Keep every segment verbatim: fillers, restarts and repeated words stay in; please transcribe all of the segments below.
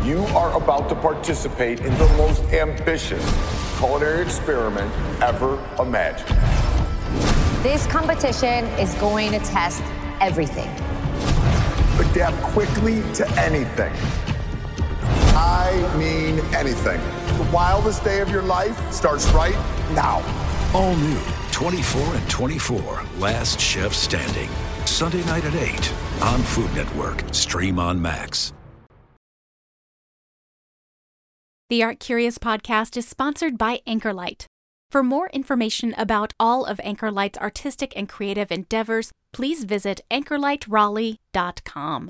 You are about to participate in the most ambitious culinary experiment ever imagined. This competition is going to test everything. Adapt quickly to anything. I mean anything. The wildest day of your life starts right now. All new twenty-four and twenty-four, Last Chef Standing. Sunday night at eight on Food Network. Stream on Max. The Art Curious podcast is sponsored by Anchorlight. For more information about all of Anchorlight's artistic and creative endeavors, please visit anchorlight raleigh dot com.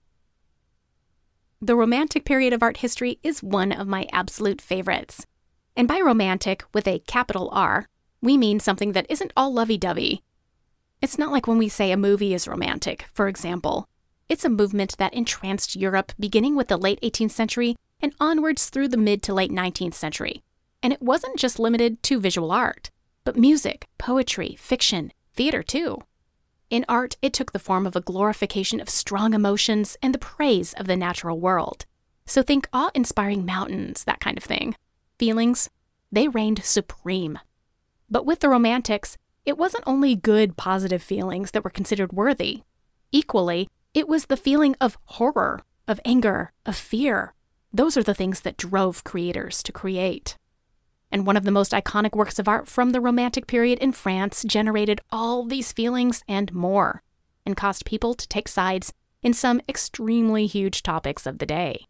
The Romantic period of art history is one of my absolute favorites. And by romantic, with a capital R, we mean something that isn't all lovey-dovey. It's not like when we say a movie is romantic, for example. It's a movement that entranced Europe beginning with the late eighteenth century and onwards through the mid to late nineteenth century. And it wasn't just limited to visual art, but music, poetry, fiction, theater too. In art, it took the form of a glorification of strong emotions and the praise of the natural world. So think awe-inspiring mountains, that kind of thing. Feelings, they reigned supreme. But with the Romantics, it wasn't only good, positive feelings that were considered worthy. Equally, it was the feeling of horror, of anger, of fear. Those are the things that drove creators to create. And one of the most iconic works of art from the Romantic period in France generated all these feelings and more, and caused people to take sides in some extremely huge topics of the day.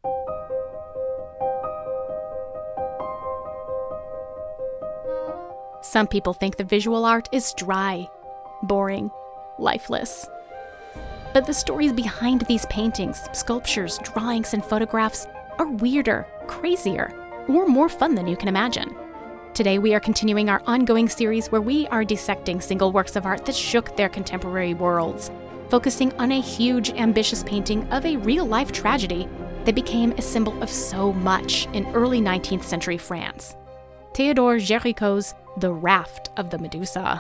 Some people think the visual art is dry, boring, lifeless. But the stories behind these paintings, sculptures, drawings, and photographs are weirder, crazier, or more fun than you can imagine. Today we are continuing our ongoing series where we are dissecting single works of art that shook their contemporary worlds, focusing on a huge, ambitious painting of a real-life tragedy that became a symbol of so much in early nineteenth century France. Théodore Géricault's The Raft of the Medusa.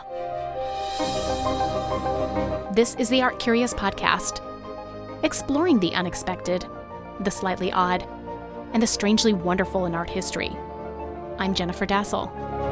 This is the Art Curious podcast, exploring the unexpected, the slightly odd, and the strangely wonderful in art history. I'm Jennifer Dassel.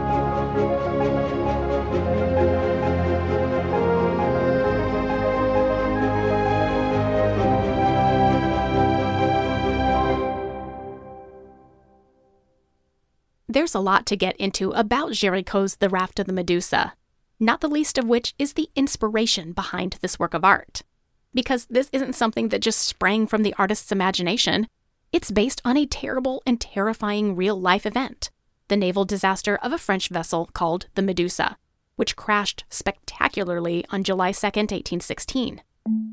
There's a lot to get into about Géricault's The Raft of the Medusa, not the least of which is the inspiration behind this work of art. Because this isn't something that just sprang from the artist's imagination. It's based on a terrible and terrifying real-life event, the naval disaster of a French vessel called the Medusa, which crashed spectacularly on July second, eighteen sixteen.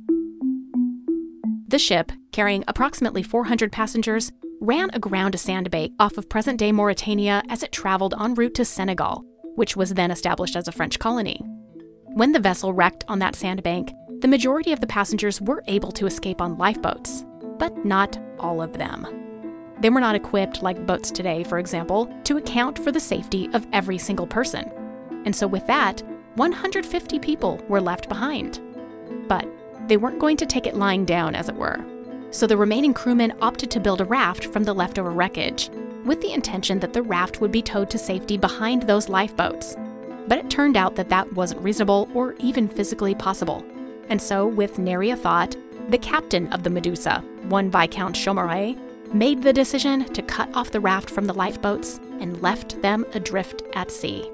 The ship, carrying approximately four hundred passengers, ran aground a sandbank off of present-day Mauritania as it traveled en route to Senegal, which was then established as a French colony. When the vessel wrecked on that sandbank, the majority of the passengers were able to escape on lifeboats, but not all of them. They were not equipped, like boats today, for example, to account for the safety of every single person. And so with that, one hundred fifty people were left behind. But they weren't going to take it lying down, as it were. So the remaining crewmen opted to build a raft from the leftover wreckage, with the intention that the raft would be towed to safety behind those lifeboats. But it turned out that that wasn't reasonable or even physically possible. And so, with nary a thought, the captain of the Medusa, one Viscount Chaumaret, made the decision to cut off the raft from the lifeboats and left them adrift at sea.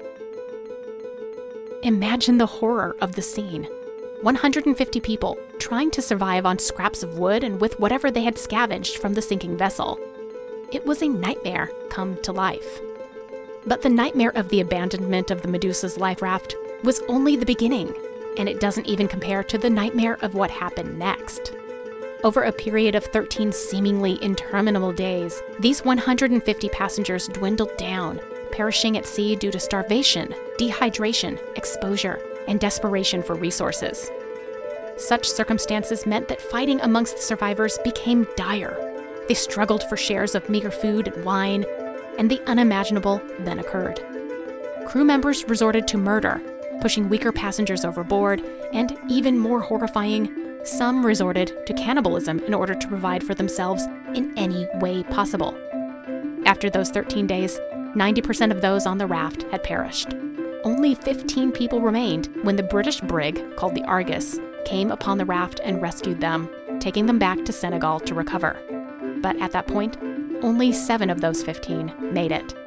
Imagine the horror of the scene. one hundred fifty people trying to survive on scraps of wood and with whatever they had scavenged from the sinking vessel. It was a nightmare come to life. But the nightmare of the abandonment of the Medusa's life raft was only the beginning, and it doesn't even compare to the nightmare of what happened next. Over a period of thirteen seemingly interminable days, these one hundred fifty passengers dwindled down, perishing at sea due to starvation, dehydration, exposure, and desperation for resources. Such circumstances meant that fighting amongst the survivors became dire. They struggled for shares of meager food and wine, and the unimaginable then occurred. Crew members resorted to murder, pushing weaker passengers overboard, and even more horrifying, some resorted to cannibalism in order to provide for themselves in any way possible. After those thirteen days, ninety percent of those on the raft had perished. Only fifteen people remained when the British brig, called the Argus, came upon the raft and rescued them, taking them back to Senegal to recover. But at that point, only seven of those fifteen made it.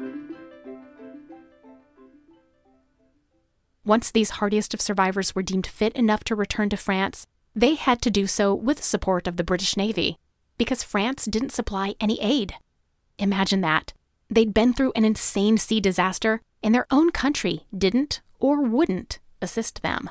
Once these hardiest of survivors were deemed fit enough to return to France, they had to do so with support of the British Navy, because France didn't supply any aid. Imagine that. They'd been through an insane sea disaster, and their own country didn't or wouldn't assist them.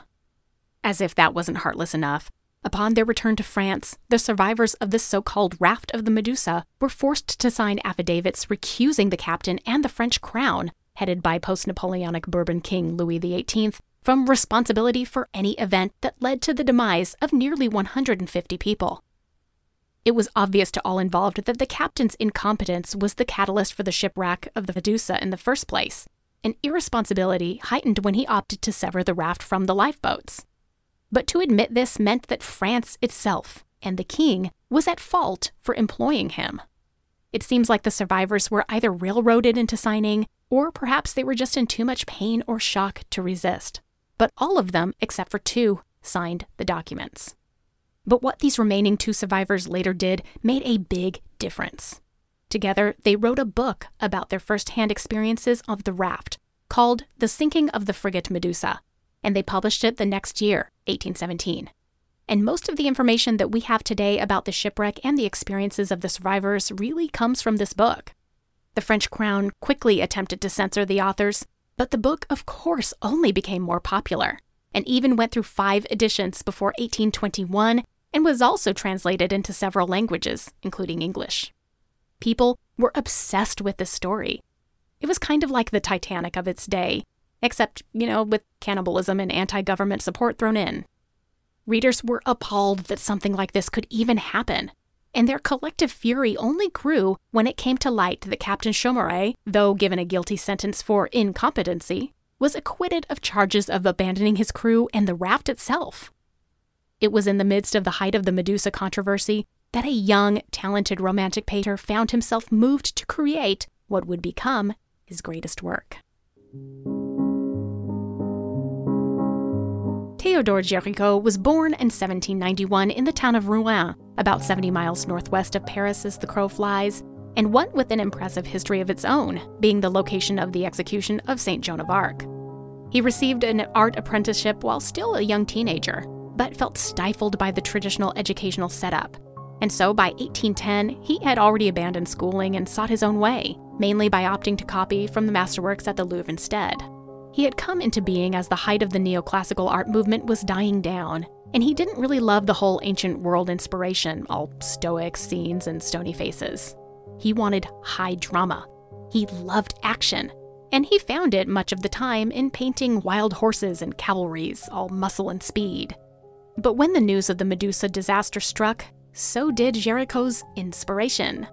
As if that wasn't heartless enough, upon their return to France, the survivors of the so-called Raft of the Medusa were forced to sign affidavits recusing the captain and the French crown, headed by post-Napoleonic Bourbon King Louis the eighteenth, from responsibility for any event that led to the demise of nearly one hundred fifty people. It was obvious to all involved that the captain's incompetence was the catalyst for the shipwreck of the Medusa in the first place, an irresponsibility heightened when he opted to sever the raft from the lifeboats. But to admit this meant that France itself, and the king, was at fault for employing him. It seems like the survivors were either railroaded into signing, or perhaps they were just in too much pain or shock to resist. But all of them, except for two, signed the documents. But what these remaining two survivors later did made a big difference. Together, they wrote a book about their first-hand experiences of the raft, called The Sinking of the Frigate Medusa, and they published it the next year, eighteen seventeen. And most of the information that we have today about the shipwreck and the experiences of the survivors really comes from this book. The French crown quickly attempted to censor the authors, but the book, of course, only became more popular, and even went through five editions before eighteen twenty-one, and was also translated into several languages, including English. People were obsessed with this story. It was kind of like the Titanic of its day, except, you know, with cannibalism and anti-government support thrown in. Readers were appalled that something like this could even happen, and their collective fury only grew when it came to light that Captain Chaumaret, though given a guilty sentence for incompetency, was acquitted of charges of abandoning his crew and the raft itself. It was in the midst of the height of the Medusa controversy that a young, talented romantic painter found himself moved to create what would become his greatest work. Théodore Géricault was born in seventeen ninety-one in the town of Rouen, about seventy miles northwest of Paris as the crow flies, and one with an impressive history of its own, being the location of the execution of Saint Joan of Arc. He received an art apprenticeship while still a young teenager, but felt stifled by the traditional educational setup. And so by eighteen ten, he had already abandoned schooling and sought his own way, mainly by opting to copy from the masterworks at the Louvre instead. He had come into being as the height of the neoclassical art movement was dying down, and he didn't really love the whole ancient world inspiration, all stoic scenes and stony faces. He wanted high drama. He loved action, and he found it much of the time in painting wild horses and cavalries, all muscle and speed. But when the news of the Medusa disaster struck, so did Géricault's inspiration.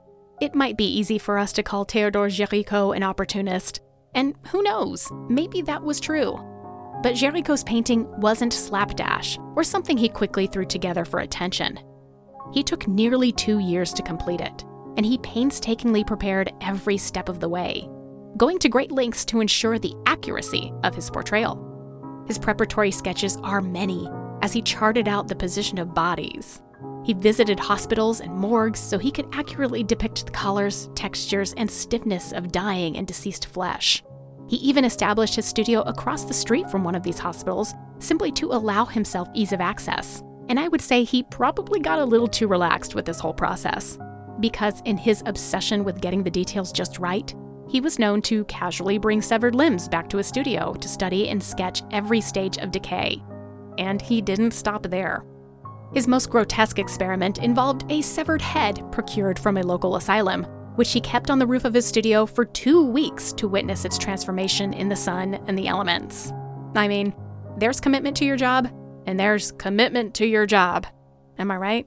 It might be easy for us to call Théodore Géricault an opportunist, and who knows, maybe that was true. But Géricault's painting wasn't slapdash, or something he quickly threw together for attention. He took nearly two years to complete it, and he painstakingly prepared every step of the way, going to great lengths to ensure the accuracy of his portrayal. His preparatory sketches are many, as he charted out the position of bodies. He visited hospitals and morgues so he could accurately depict the colors, textures, and stiffness of dying and deceased flesh. He even established his studio across the street from one of these hospitals, simply to allow himself ease of access. And I would say he probably got a little too relaxed with this whole process, because in his obsession with getting the details just right, he was known to casually bring severed limbs back to his studio to study and sketch every stage of decay. And he didn't stop there. His most grotesque experiment involved a severed head procured from a local asylum, which he kept on the roof of his studio for two weeks to witness its transformation in the sun and the elements. I mean, there's commitment to your job, and there's commitment to your job. Am I right?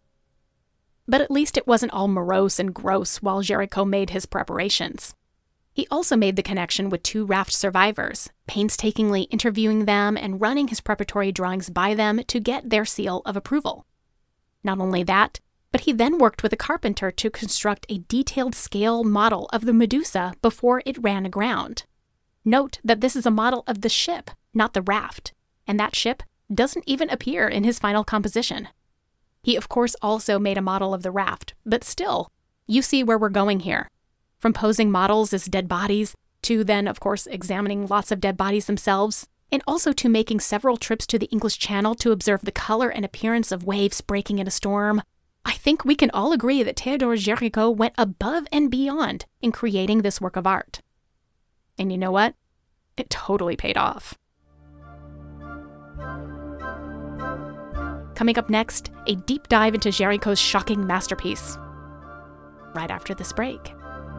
But at least it wasn't all morose and gross while Géricault made his preparations. He also made the connection with two raft survivors, painstakingly interviewing them and running his preparatory drawings by them to get their seal of approval. Not only that, but he then worked with a carpenter to construct a detailed scale model of the Medusa before it ran aground. Note that this is a model of the ship, not the raft, and that ship doesn't even appear in his final composition. He, of course, also made a model of the raft, but still, you see where we're going here. From posing models as dead bodies, to then, of course, examining lots of dead bodies themselves, and also to making several trips to the English Channel to observe the color and appearance of waves breaking in a storm, I think we can all agree that Théodore Géricault went above and beyond in creating this work of art. And you know what? It totally paid off. Coming up next, a deep dive into Géricault's shocking masterpiece. Right after this break.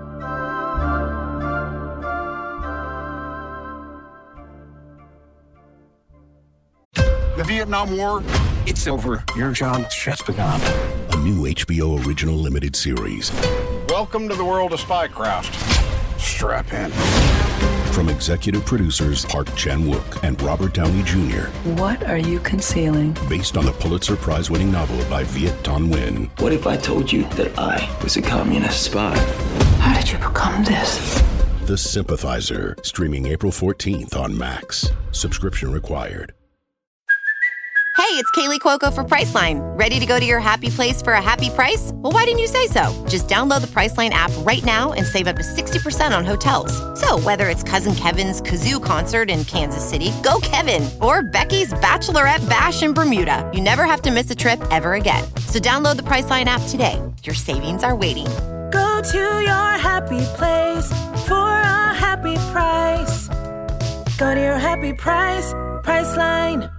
The Vietnam War, it's over. Your job's just begun. A new H B O original limited series. Welcome to the world of spycraft. Strap in. From executive producers Park Chan-wook and Robert Downey Junior What are you concealing? Based on the Pulitzer Prize-winning novel by Viet Thanh Nguyen. What if I told you that I was a communist spy? How did you become this? The Sympathizer, streaming April fourteenth on Max. Subscription required. Hey, it's Kaylee Cuoco for Priceline. Ready to go to your happy place for a happy price? Well, why didn't you say so? Just download the Priceline app right now and save up to sixty percent on hotels. So whether it's Cousin Kevin's Kazoo Concert in Kansas City, go Kevin, or Becky's Bachelorette Bash in Bermuda, you never have to miss a trip ever again. So download the Priceline app today. Your savings are waiting. Go to your happy place for a happy price. Go to your happy price, Priceline.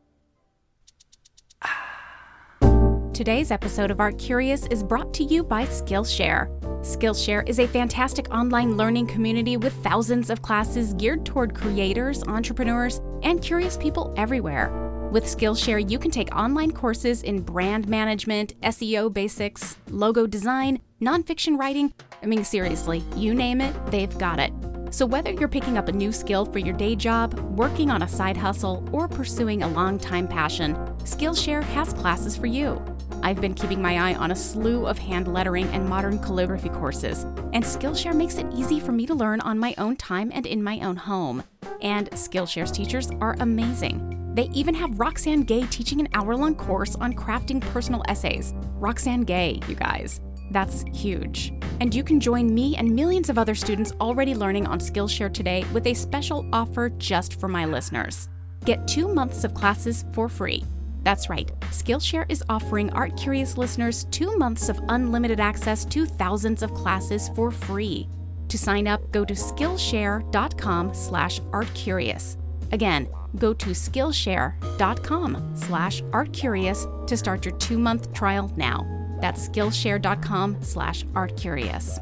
Today's episode of Art Curious is brought to you by Skillshare. Skillshare is a fantastic online learning community with thousands of classes geared toward creators, entrepreneurs, and curious people everywhere. With Skillshare, you can take online courses in brand management, S E O basics, logo design, nonfiction writing. I mean, seriously, you name it, they've got it. So whether you're picking up a new skill for your day job, working on a side hustle, or pursuing a long-time passion, Skillshare has classes for you. I've been keeping my eye on a slew of hand lettering and modern calligraphy courses, and Skillshare makes it easy for me to learn on my own time and in my own home. And Skillshare's teachers are amazing. They even have Roxane Gay teaching an hour-long course on crafting personal essays. Roxane Gay, you guys. That's huge. And you can join me and millions of other students already learning on Skillshare today with a special offer just for my listeners. Get two months of classes for free. That's right, Skillshare is offering Art Curious listeners two months of unlimited access to thousands of classes for free. To sign up, go to Skillshare.com slash artcurious. Again, go to Skillshare.com slash artcurious to start your two-month trial now. That's Skillshare.com slash artcurious.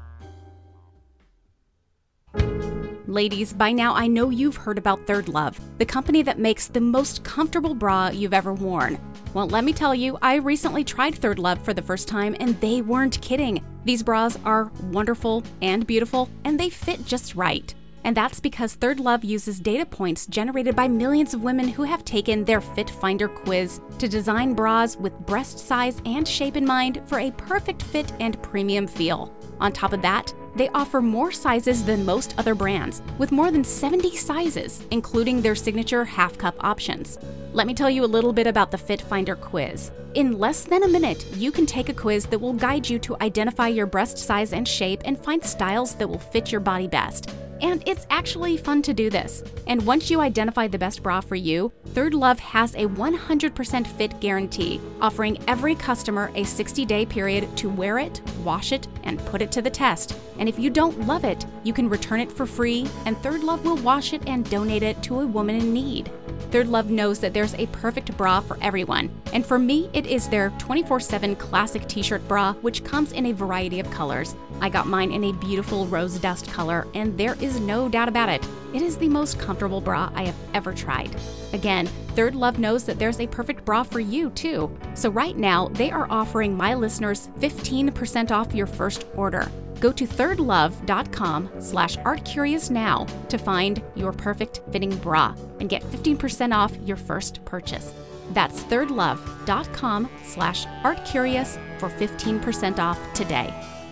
Ladies, by now I know you've heard about Third Love, the company that makes the most comfortable bra you've ever worn. Well, let me tell you, I recently tried Third Love for the first time, and they weren't kidding. These bras are wonderful and beautiful, and they fit just right. And that's because Third Love uses data points generated by millions of women who have taken their Fit Finder quiz to design bras with breast size and shape in mind for a perfect fit and premium feel. On top of that, they offer more sizes than most other brands, with more than seventy sizes, including their signature half-cup options. Let me tell you a little bit about the Fit Finder quiz. In less than a minute, you can take a quiz that will guide you to identify your breast size and shape and find styles that will fit your body best. And it's actually fun to do this. And once you identify the best bra for you, Third Love has a one hundred percent fit guarantee, offering every customer a sixty-day period to wear it, wash it, and put it to the test. And if you don't love it, you can return it for free, and Third Love will wash it and donate it to a woman in need. Third Love knows that there's a perfect bra for everyone, and for me, it is their twenty-four seven Classic T-shirt bra, which comes in a variety of colors. I got mine in a beautiful rose dust color, and there is no doubt about it. It is the most comfortable bra I have ever tried. Again, Third Love knows that there's a perfect bra for you, too. So right now, they are offering my listeners fifteen percent off your first order. Go to thirdlove.com slash artcurious now to find your perfect fitting bra and get fifteen percent off your first purchase. That's thirdlove.com slash artcurious for fifteen percent off today.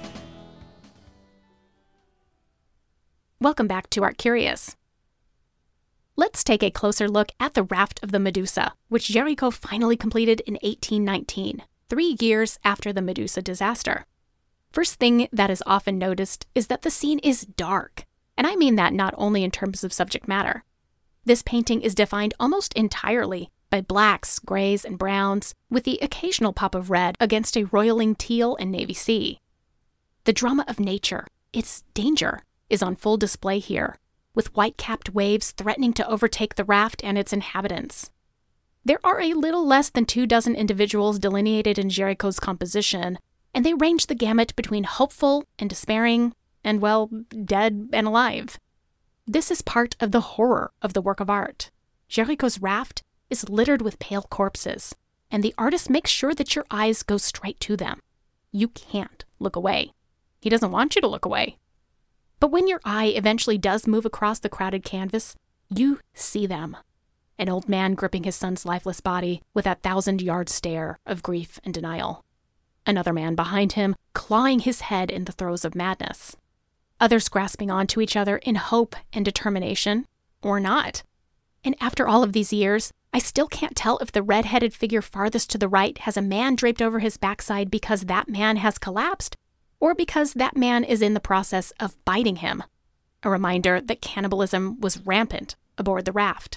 Welcome back to Art Curious. Let's take a closer look at the Raft of the Medusa, which Géricault finally completed in eighteen nineteen, three years after the Medusa disaster. First thing that is often noticed is that the scene is dark, and I mean that not only in terms of subject matter. This painting is defined almost entirely by blacks, grays, and browns, with the occasional pop of red against a roiling teal and navy sea. The drama of nature, its danger, is on full display here, with white-capped waves threatening to overtake the raft and its inhabitants. There are a little less than two dozen individuals delineated in Géricault's composition, and they range the gamut between hopeful and despairing, and, well, dead and alive. This is part of the horror of the work of art. Géricault's raft is littered with pale corpses, and the artist makes sure that your eyes go straight to them. You can't look away. He doesn't want you to look away. But when your eye eventually does move across the crowded canvas, you see them. An old man gripping his son's lifeless body with that thousand-yard stare of grief and denial. Another man behind him, clawing his head in the throes of madness. Others grasping onto each other in hope and determination, or not. And after all of these years, I still can't tell if the red-headed figure farthest to the right has a man draped over his backside because that man has collapsed, or because that man is in the process of biting him. A reminder that cannibalism was rampant aboard the raft.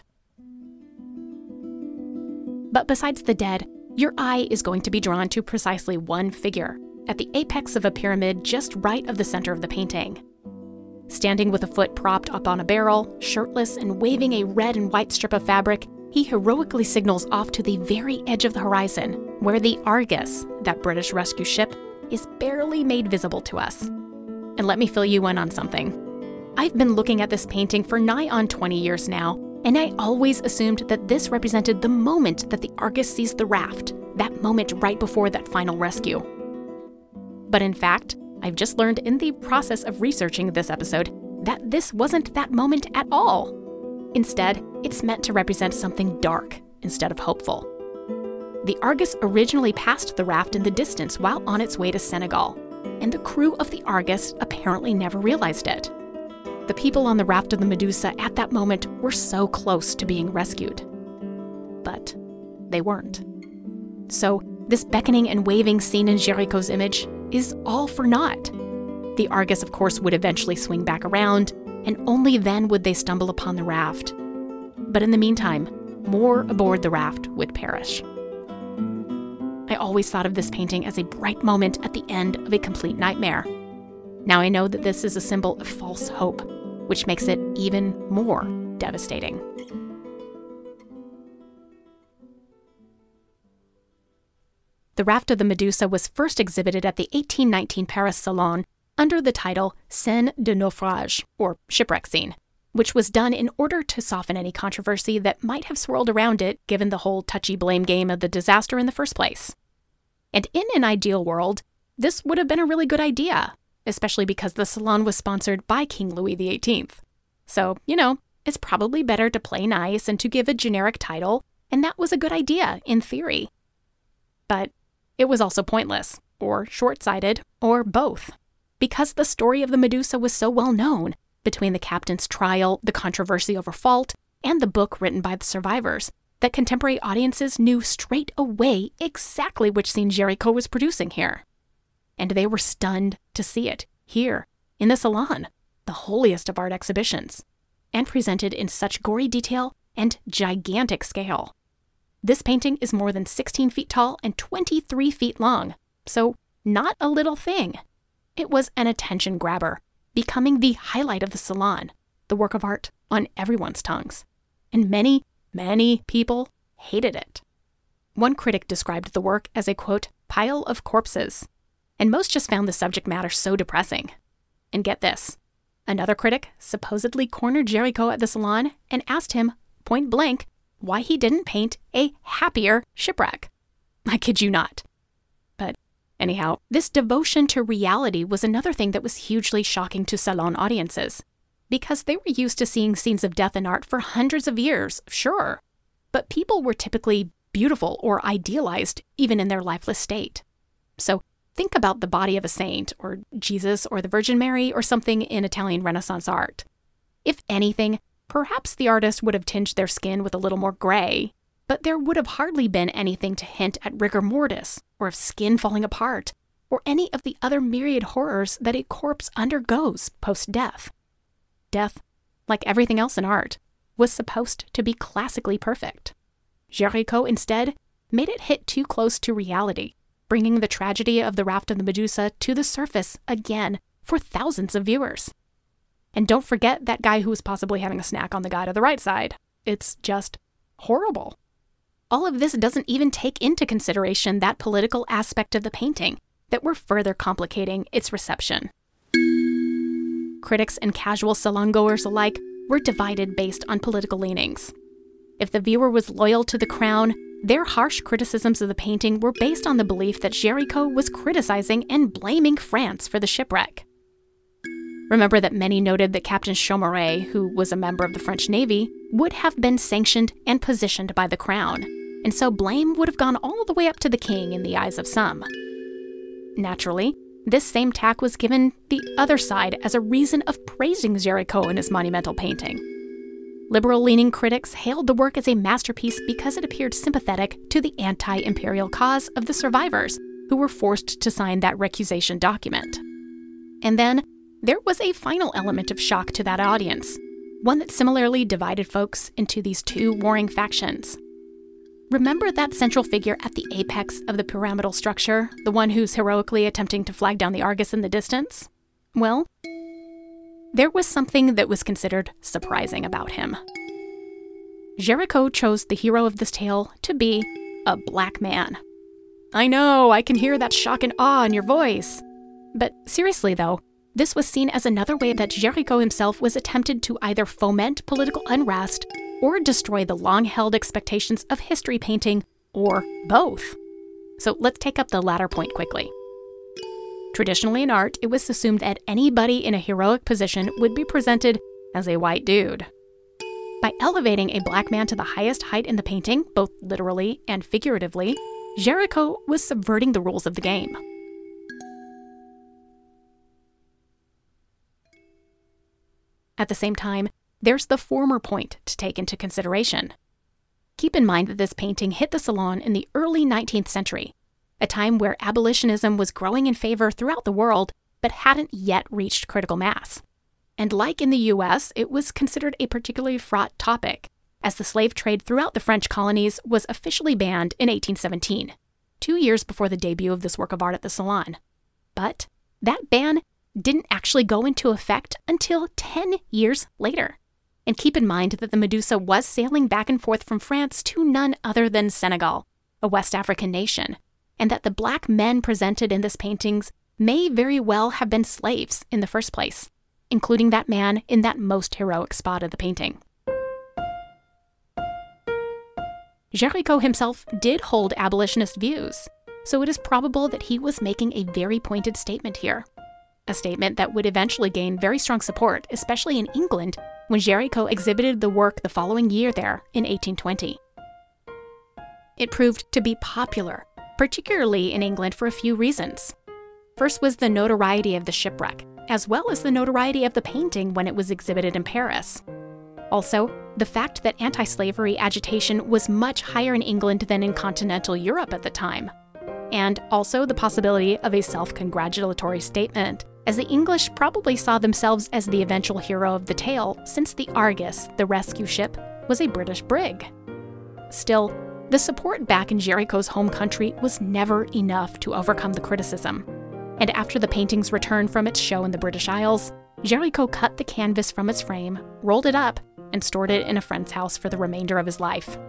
But besides the dead, your eye is going to be drawn to precisely one figure, at the apex of a pyramid just right of the center of the painting. Standing with a foot propped up on a barrel, shirtless and waving a red and white strip of fabric, he heroically signals off to the very edge of the horizon, where the Argus, that British rescue ship, is barely made visible to us. And let me fill you in on something. I've been looking at this painting for nigh on twenty years now, and I always assumed that this represented the moment that the Argus sees the raft, that moment right before that final rescue. But in fact, I've just learned in the process of researching this episode that this wasn't that moment at all. Instead, it's meant to represent something dark instead of hopeful. The Argus originally passed the raft in the distance while on its way to Senegal, and the crew of the Argus apparently never realized it. The people on the Raft of the Medusa at that moment were so close to being rescued. But they weren't. So this beckoning and waving scene in Géricault's image is all for naught. The Argus, of course, would eventually swing back around, and only then would they stumble upon the raft. But in the meantime, more aboard the raft would perish. I always thought of this painting as a bright moment at the end of a complete nightmare. Now I know that this is a symbol of false hope, which makes it even more devastating. The Raft of the Medusa was first exhibited at the eighteen nineteen Paris Salon under the title Scène de naufrage, or shipwreck scene, which was done in order to soften any controversy that might have swirled around it given the whole touchy blame game of the disaster in the first place. And in an ideal world, this would have been a really good idea, especially because the salon was sponsored by King Louis the eighteenth. So, you know, it's probably better to play nice and to give a generic title, and that was a good idea, in theory. But it was also pointless, or short-sighted, or both, because the story of the Medusa was so well known, between the captain's trial, the controversy over fault, and the book written by the survivors, that contemporary audiences knew straight away exactly which scene Géricault was producing here. And they were stunned to see it, here, in the Salon, the holiest of art exhibitions, and presented in such gory detail and gigantic scale. This painting is more than sixteen feet tall and twenty-three feet long, so not a little thing. It was an attention grabber, becoming the highlight of the Salon, the work of art on everyone's tongues. And many, many people hated it. One critic described the work as a, quote, pile of corpses, and most just found the subject matter so depressing. And get this, another critic supposedly cornered Géricault at the Salon and asked him, point blank, why he didn't paint a happier shipwreck. I kid you not. But Anyhow, this devotion to reality was another thing that was hugely shocking to Salon audiences, because they were used to seeing scenes of death in art for hundreds of years, sure, but people were typically beautiful or idealized even in their lifeless state. So think about the body of a saint, or Jesus, or the Virgin Mary, or something in Italian Renaissance art. If anything, perhaps the artist would have tinged their skin with a little more gray, but there would have hardly been anything to hint at rigor mortis, or of skin falling apart, or any of the other myriad horrors that a corpse undergoes post-death. Death, like everything else in art, was supposed to be classically perfect. Géricault instead made it hit too close to reality, bringing the tragedy of the Raft of the Medusa to the surface again for thousands of viewers. And don't forget that guy who was possibly having a snack on the guy to the right side. It's just horrible. All of this doesn't even take into consideration that political aspect of the painting that were further complicating its reception. Critics and casual salon-goers alike were divided based on political leanings. If the viewer was loyal to the crown, their harsh criticisms of the painting were based on the belief that Géricault was criticizing and blaming France for the shipwreck. Remember that many noted that Captain Chaumaret, who was a member of the French Navy, would have been sanctioned and positioned by the crown, and so blame would have gone all the way up to the king in the eyes of some. Naturally, this same tack was given the other side as a reason of praising Géricault in his monumental painting. Liberal-leaning critics hailed the work as a masterpiece because it appeared sympathetic to the anti-imperial cause of the survivors who were forced to sign that recusation document. And then, there was a final element of shock to that audience, one that similarly divided folks into these two warring factions. Remember that central figure at the apex of the pyramidal structure, the one who's heroically attempting to flag down the Argus in the distance? Well, there was something that was considered surprising about him. Géricault chose the hero of this tale to be a black man. I know, I can hear that shock and awe in your voice. But seriously though, this was seen as another way that Géricault himself was attempted to either foment political unrest or destroy the long-held expectations of history painting, or both. So let's take up the latter point quickly. Traditionally in art, it was assumed that anybody in a heroic position would be presented as a white dude. By elevating a black man to the highest height in the painting, both literally and figuratively, Géricault was subverting the rules of the game. At the same time, there's the former point to take into consideration. Keep in mind that this painting hit the Salon in the early nineteenth century, a time where abolitionism was growing in favor throughout the world, but hadn't yet reached critical mass. And like in the U S, it was considered a particularly fraught topic, as the slave trade throughout the French colonies was officially banned in eighteen seventeen, two years before the debut of this work of art at the Salon. But that ban didn't actually go into effect until ten years later. And keep in mind that the Medusa was sailing back and forth from France to none other than Senegal, a West African nation, and that the black men presented in this paintings may very well have been slaves in the first place, including that man in that most heroic spot of the painting. Géricault himself did hold abolitionist views, so it is probable that he was making a very pointed statement here. A statement that would eventually gain very strong support, especially in England, when Géricault exhibited the work the following year there in eighteen twenty. It proved to be popular, particularly in England for a few reasons. First was the notoriety of the shipwreck, as well as the notoriety of the painting when it was exhibited in Paris. Also, the fact that anti-slavery agitation was much higher in England than in continental Europe at the time. And also the possibility of a self-congratulatory statement, as the English probably saw themselves as the eventual hero of the tale, since the Argus, the rescue ship, was a British brig. Still, the support back in Géricault's home country was never enough to overcome the criticism. And after the painting's return from its show in the British Isles, Géricault cut the canvas from its frame, rolled it up, and stored it in a friend's house for the remainder of his life.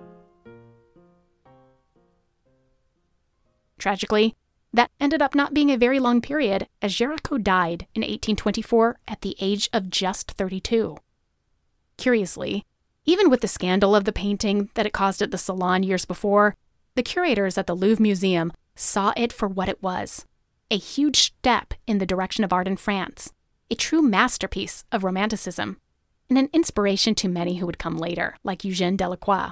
Tragically, that ended up not being a very long period, as Géricault died in eighteen twenty-four at the age of just thirty-two. Curiously, even with the scandal of the painting that it caused at the Salon years before, the curators at the Louvre Museum saw it for what it was, a huge step in the direction of art in France, a true masterpiece of Romanticism, and an inspiration to many who would come later, like Eugène Delacroix.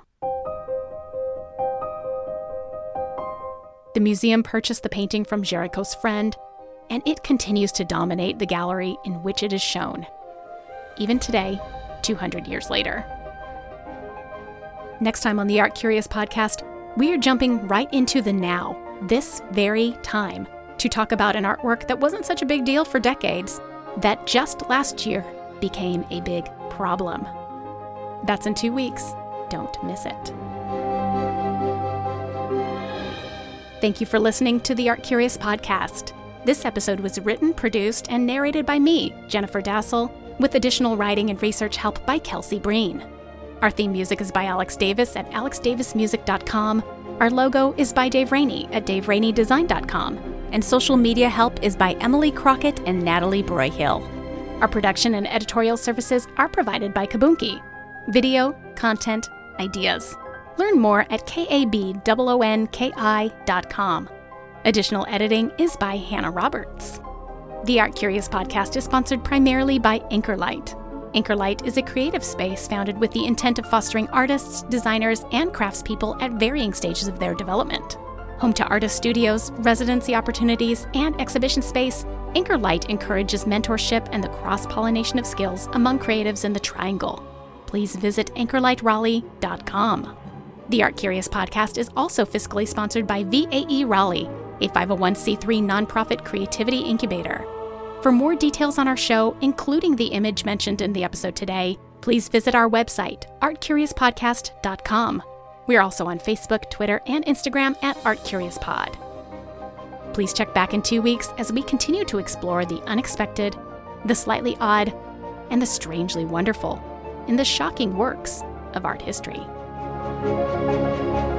The museum purchased the painting from Géricault's friend, and it continues to dominate the gallery in which it is shown, even today, two hundred years later. Next time on the Art Curious podcast, we are jumping right into the now, this very time, to talk about an artwork that wasn't such a big deal for decades, that just last year became a big problem. That's in two weeks. Don't miss it. Thank you for listening to the Art Curious podcast. This episode was written, produced, and narrated by me, Jennifer Dassel, with additional writing and research help by Kelsey Breen. Our theme music is by Alex Davis at alex davis music dot com. Our logo is by Dave Rainey at dave rainey design dot com. And social media help is by Emily Crockett and Natalie Broyhill. Our production and editorial services are provided by Kabunki. Video, content, ideas. Learn more at kabonki dot com. Additional editing is by Hannah Roberts. The Art Curious podcast is sponsored primarily by Anchorlight. Anchorlight is a creative space founded with the intent of fostering artists, designers, and craftspeople at varying stages of their development. Home to artist studios, residency opportunities, and exhibition space, Anchorlight encourages mentorship and the cross-pollination of skills among creatives in the Triangle. Please visit anchorlight raleigh dot com. The Art Curious podcast is also fiscally sponsored by V A E Raleigh, a five oh one c three nonprofit creativity incubator. For more details on our show, including the image mentioned in the episode today, please visit our website, art curious podcast dot com. We're also on Facebook, Twitter, and Instagram at ArtCuriousPod. Please check back in two weeks as we continue to explore the unexpected, the slightly odd, and the strangely wonderful in the shocking works of art history.